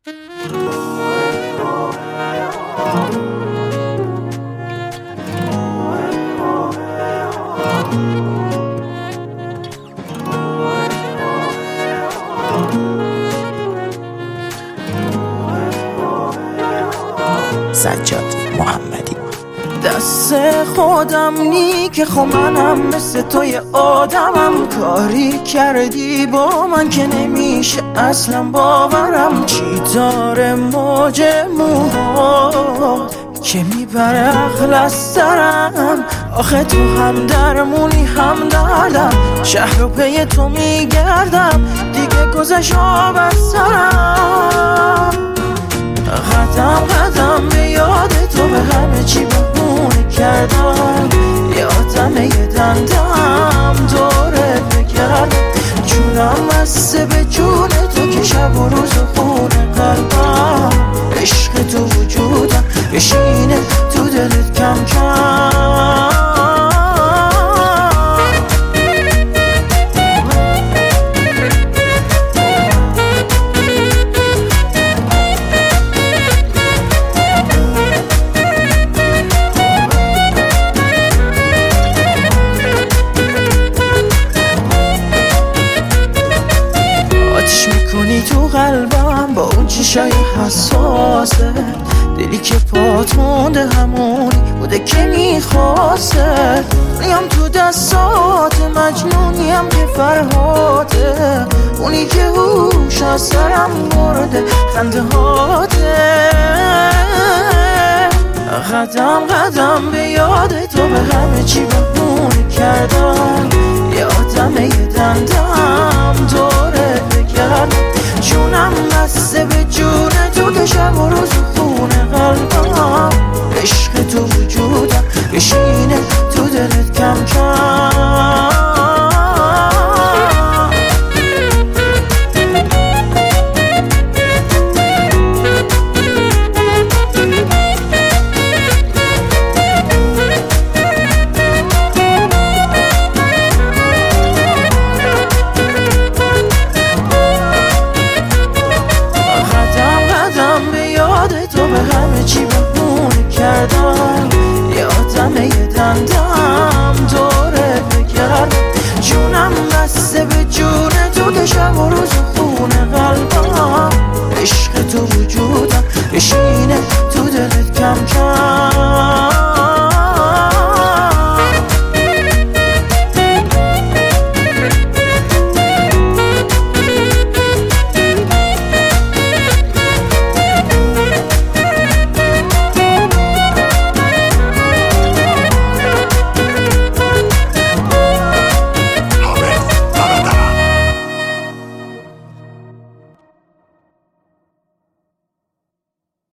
سجاد محمدی. دست خودم نی که خب منم مثل توی آدمم، کاری کردی با من که نمیشه اصلا باورم. چی داره موج موهات که میبره عقل از سرم؟ آخه تو هم درمونی هم دردم، شهر رو پی تو میگردم دیگه گذشت آب از سرم. قدم قدم به یاد تو به همه چی بهونه کردم، یادم یه دندم دوره بگردم. جونم بسته به جون تو که شب و روز و خونه قلبم، عشق تو وجودم بشینه تو دلت کم کم. تو قلبم با اون چشای حساسه، دلی که پات مونده همونی بوده که میخواسته. نیم تو دستات مجنونیم که فرهاته، اونی که هوش از سرم برده خنده هاته. قدم قدم به یاد تو به همه چی بهونه کردم، یادم یه دندم دوره بگردم. جونم بسته به جون تو که شب و روز خونه قلبم، عشق تو وجودم بشینه تو دلت کم کم.